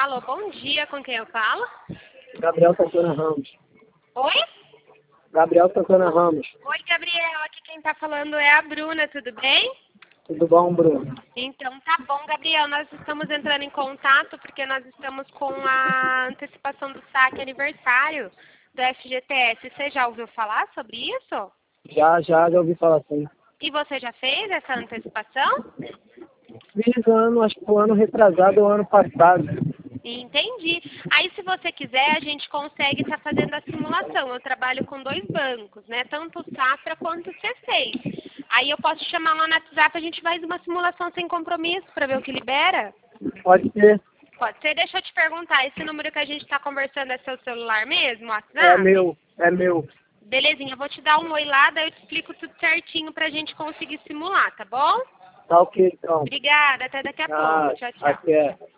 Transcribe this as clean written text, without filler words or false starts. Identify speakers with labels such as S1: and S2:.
S1: Alô, bom dia, com quem eu falo?
S2: Gabriel Santana Ramos.
S1: Oi?
S2: Gabriel Santana Ramos.
S1: Oi, Gabriel, aqui quem tá falando é a Bruna, tudo bem?
S2: Tudo bom, Bruno?
S1: Então tá bom, Gabriel, nós estamos entrando em contato porque nós estamos com a antecipação do saque aniversário do FGTS. Você já ouviu falar sobre isso?
S2: Já ouvi falar assim.
S1: E você já fez essa antecipação?
S2: Fiz acho que o ano retrasado ou ano passado.
S1: Entendi. Aí, se você quiser, a gente consegue estar fazendo a simulação. Eu trabalho com 2 bancos, né? Tanto o Safra quanto o C6. Aí eu posso te chamar lá no WhatsApp, a gente faz uma simulação sem compromisso para ver o que libera?
S2: Pode ser.
S1: Pode ser. Deixa eu te perguntar, esse número que a gente está conversando é seu celular mesmo, WhatsApp?
S2: É meu.
S1: Belezinha, eu vou te dar um oi lá, daí eu te explico tudo certinho pra gente conseguir simular, tá bom?
S2: Tá ok, então.
S1: Obrigada, até daqui a pouco. Tchau, tchau.
S2: Até.